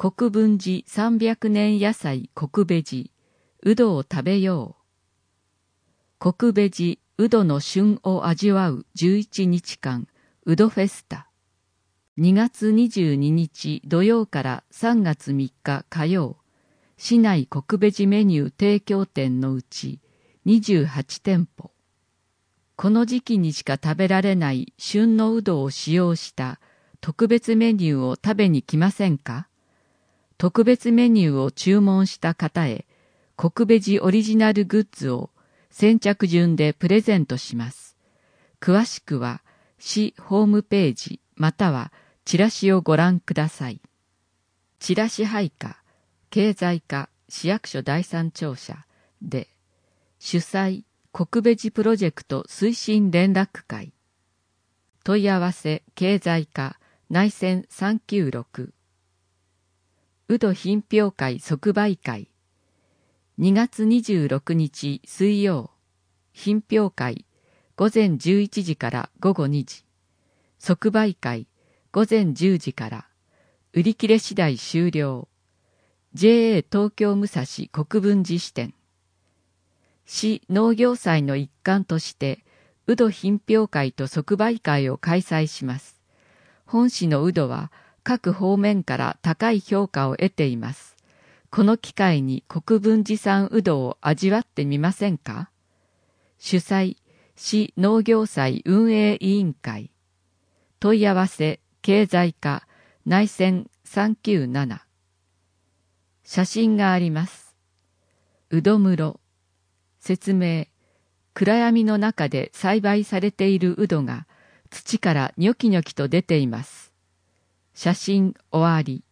国分寺300年野菜国部寺、うどを食べよう。国部寺うどの旬を味わう11日間、うどフェスタ。2月22日土曜から3月3日火曜、市内国部寺メニュー提供店のうち28店舗。この時期にしか食べられない旬のうどを使用した特別メニューを食べに来ませんか？特別メニューを注文した方へ国部寺オリジナルグッズを先着順でプレゼントします。詳しくは市ホームページまたはチラシをご覧ください。チラシ配下、経済課市役所第三庁舎で、主催国部寺プロジェクト推進連絡会。問い合わせ経済課内線396。うど品評会即売会。2月26日水曜、品評会午前11時から午後2時、即売会午前10時から、売り切れ次第終了。JA 東京武蔵国分寺支店。市農業祭の一環として、うど品評会と即売会を開催します。本市のうどは各方面から高い評価を得ています。この機会に国分寺産うどを味わってみませんか？主催、市農業祭運営委員会。問い合わせ、経済課、内線397。写真があります。うど室。説明。暗闇の中で栽培されているうどが土からニョキニョキと出ています。写真終わり。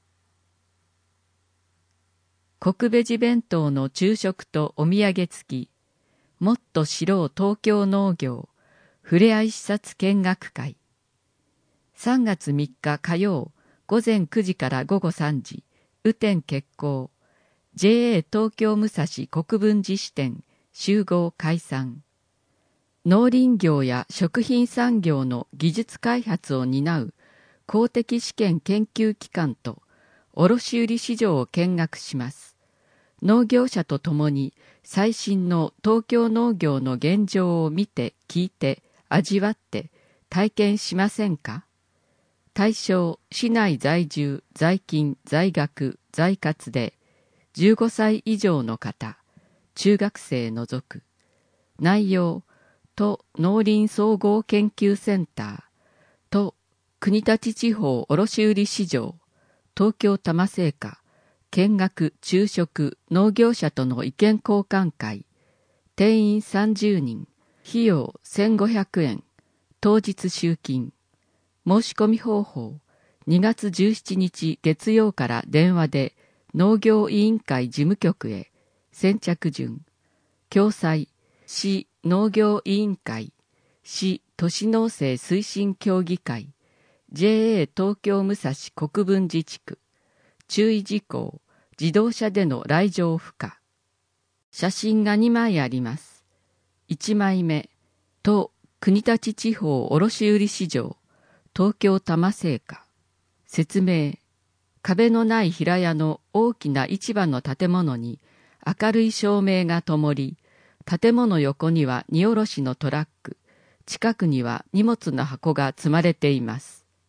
国部寺弁当の昼食とお土産付き、もっと知ろう東京農業、ふれあい視察見学会。3月3日火曜、午前9時から午後3時、雨天決行。JA 東京武蔵国分寺支店、集合解散。農林業や食品産業の技術開発を担う公的試験研究機関と卸売市場を見学します。農業者と共に最新の東京農業の現状を見て聞いて味わって体験しませんか？対象、市内在住、在勤、在学、在活で15歳以上の方、中学生除く。内容、都農林総合研究センター、都国立地方卸売市場、東京多摩製菓、見学・昼食、農業者との意見交換会、定員30人、費用1500円、当日集金。申し込み方法、2月17日月曜から電話で農業委員会事務局へ、先着順。共催、市農業委員会、市都市農政推進協議会、JA 東京武蔵国分寺地区。注意事項、自動車での来場不可。写真が2枚あります。1枚目、都国立地方卸売市場、東京多摩製菓。説明。壁のない平屋の大きな市場の建物に明るい照明が灯り、建物横には荷下ろしのトラック、近くには荷物の箱が積まれています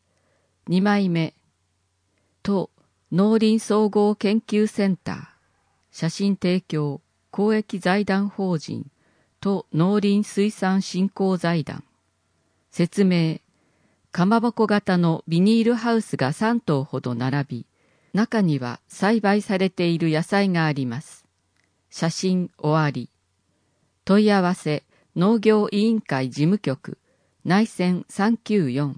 。2枚目。都農林総合研究センター。写真提供、公益財団法人、都農林水産振興財団。説明。かまぼこ型のビニールハウスが3棟ほど並び、中には栽培されている野菜があります。写真終わり。問い合わせ、農業委員会事務局、内線394。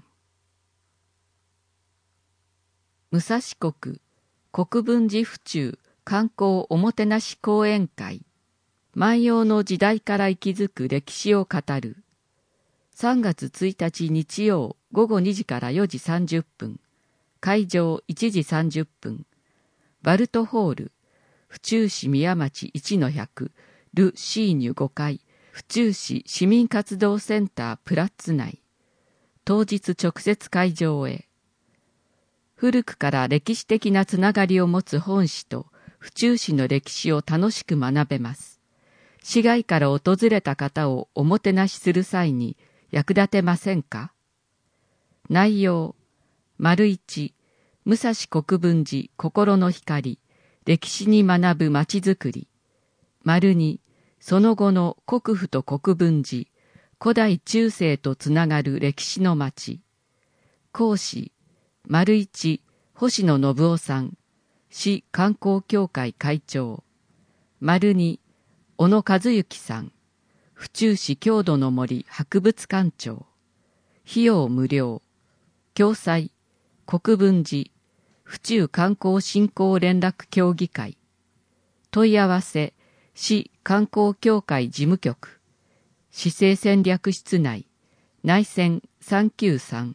武蔵国、国分寺府中観光おもてなし講演会。万葉の時代から息づく歴史を語る。3月1日日曜午後2時から4時30分、会場1時30分、バルトホール、府中市宮町 1-100、ル・シーニュ5階、府中市市民活動センタープラッツ内。当日直接会場へ。 古くから歴史的なつながりを持つ本市と府中市の歴史を楽しく学べます。市外から訪れた方をおもてなしする際に役立てませんか？内容、1、武蔵国分寺心の光、歴史に学ぶまちづくり。2、その後の国府と国分寺、古代中世とつながる歴史の町。講師、1、星野信夫さん、市観光協会会長。2、小野和幸さん、府中市郷土の森博物館長。費用無料。共催、国分寺、府中観光振興連絡協議会。問い合わせ、市観光協会事務局。市政戦略室内、内線393。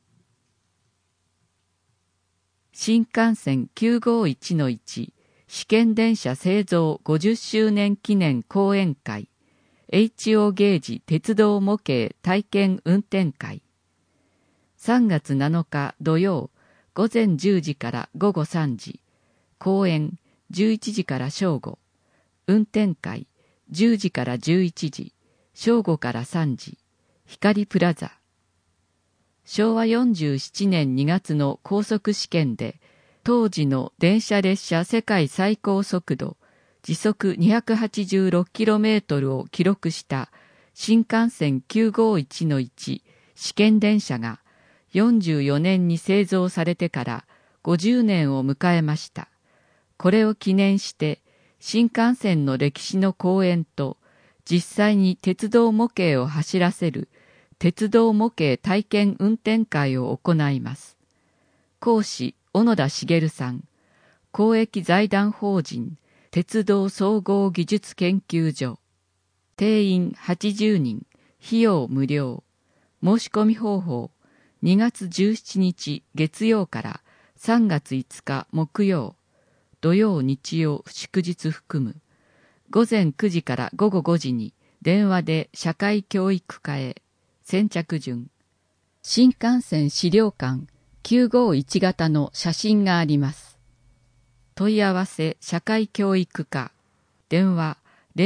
新幹線951-1試験電車製造50周年記念講演会 HO ゲージ鉄道模型体験運転会。3月7日土曜午前10時から午後3時、講演11時から正午、運転会10時から11時、正午から3時、光プラザ。昭和47年2月の高速試験で、当時の電車列車世界最高速度、時速 286km を記録した新幹線951-1試験電車が44年に製造されてから50年を迎えました。これを記念して、新幹線の歴史の講演と、実際に鉄道模型を走らせる鉄道模型体験運転会を行います。講師、小野田茂さん。公益財団法人、鉄道総合技術研究所。定員80人、費用無料。申し込み方法、2月17日月曜から3月5日木曜、土曜日曜祝日含む。午前9時から午後5時に電話で社会教育課へ。先着順。新幹線資料館951型の写真があります。問い合わせ社会教育課。電話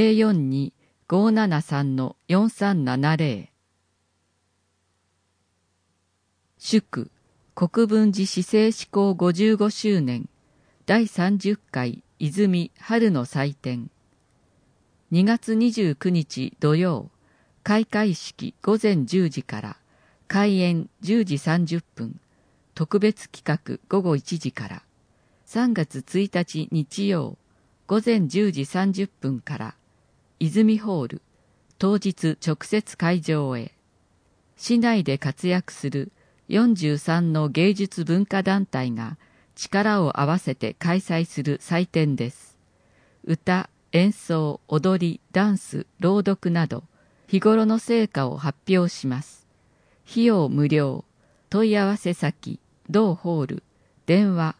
042-573-4370。祝国分寺市政施行55周年第30回泉春の祭典。2月29日土曜、開会式午前10時から開演10時30分、特別企画午後1時から、3月1日日曜午前10時30分から泉ホール、当日直接会場へ。市内で活躍する43の芸術文化団体が力を合わせて開催する祭典です。歌、演奏、踊り、ダンス、朗読など日頃の成果を発表します。費用無料。問い合わせ先、同ホール。電話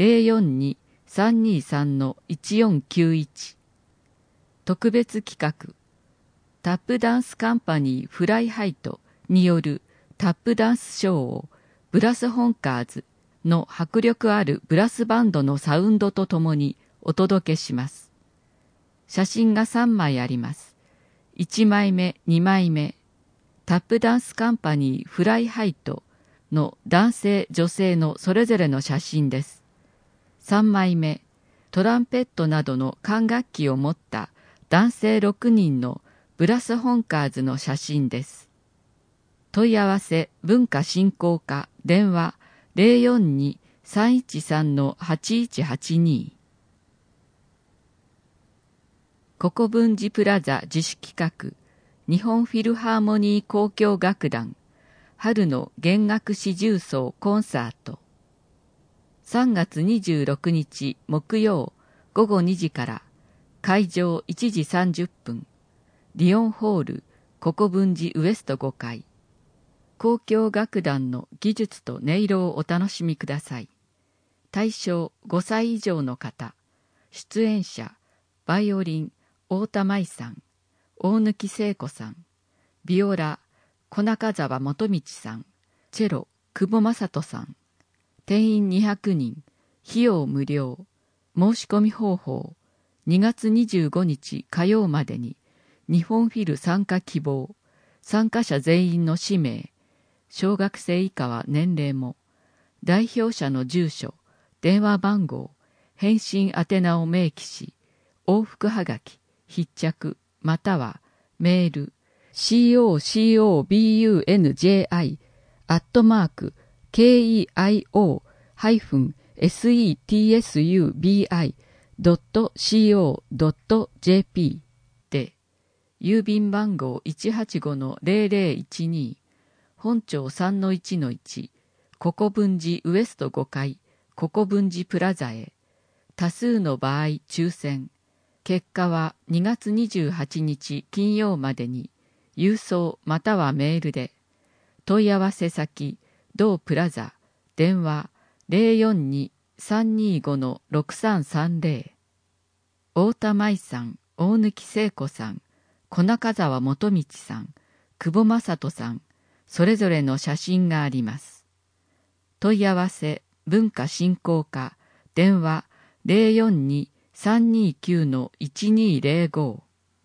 042-323-1491。特別企画。タップダンスカンパニーフライハイトによるタップダンスショーをブラスホンカーズの迫力あるブラスバンドのサウンドとともにお届けします。写真が3枚あります。1枚目、2枚目。タップダンスカンパニーフライハイトの男性、女性のそれぞれの写真です。3枚目。トランペットなどの管楽器を持った男性6人のブラスホンカーズの写真です。問い合わせ文化振興課電話042-313-8182。国分寺プラザ自主企画日本フィルハーモニー交響楽団春の弦楽四重奏コンサート。3月26日木曜午後2時から会場1時30分リオンホール国分寺ウエスト5階。交響楽団の技術と音色をお楽しみください。対象5歳以上の方。出演者バイオリン太田舞さん、大貫聖子さん、ビオラ小中沢元道さん、チェロ久保正人さん、 定員200人、費用無料。申し込み方法、2月25日火曜までに、日本フィル参加希望、参加者全員の氏名、小学生以下は年齢も、代表者の住所、電話番号、返信宛名を明記し、往復はがき、筆着、またはメール、keio.keio-setsubi.co.jp で、郵便番号 185-0012、本町 3-1-1、ココブンジウエスト5階、ココブンジプラザへ。多数の場合抽選。結果は2月28日金曜までに、郵送またはメールで。問い合わせ先、同プラザ、電話 042-325-6330。太田舞さん、大貫聖子さん、小中沢元道さん、久保正人さん、それぞれの写真があります。問い合わせ、文化振興課、電話 042-329-1205。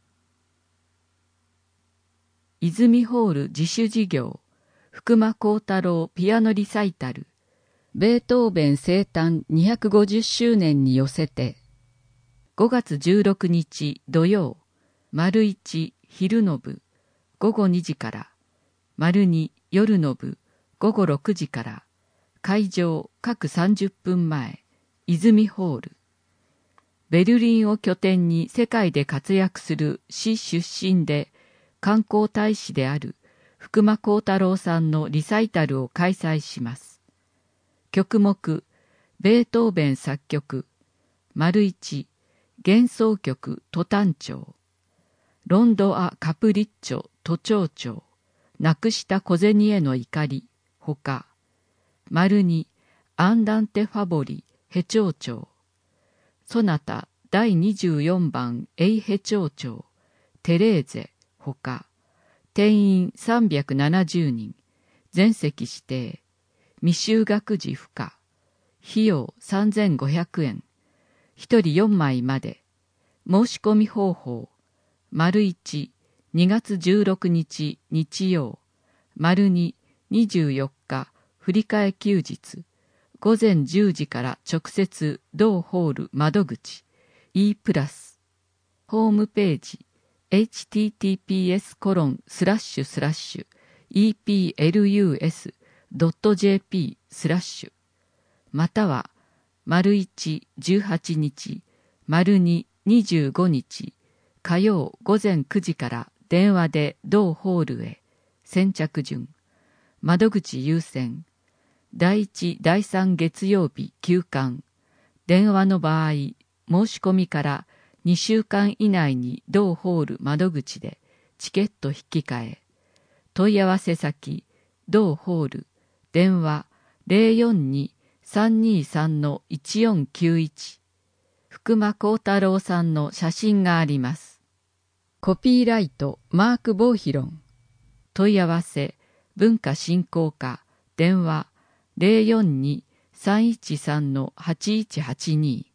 泉ホール自主事業、福間幸太郎ピアノリサイタル、ベートーベン生誕250周年に寄せて、5月16日土曜、丸1昼の部、午後2時から、丸2夜の部、午後6時から、会場各30分前、泉ホール。ベルリンを拠点に世界で活躍する市出身で観光大使である福間幸太郎さんのリサイタルを開催します。曲目、ベートーベン作曲、丸1、幻想曲ト短調、ロンドア・カプリッチョ都長調、なくした小銭への怒り、ほか、丸2、アンダンテ・ファボリ、ヘ長調、ソナタ第24番エイヘ長調、テレーゼ、ほか、定員370人、全席指定、未就学児不可、費用3500円、1人4枚まで、申し込み方法、丸1、2月16日日曜、丸2、24日振り替え休日、午前10時から直接同ホール窓口 E+、ホームページ https://eplus.jp/ または、丸1、18日、丸2、25日、火曜午前9時から電話で同ホールへ、先着順、窓口優先、第1、第3月曜日休館、電話の場合、申し込みから2週間以内に同ホール窓口でチケット引き換え、問い合わせ先、同ホール、電話 042-323-1491、福間幸太郎さんの写真があります。コピーライト、マーク・ボーヒロン。問い合わせ、文化振興課、電話 042-313-8182。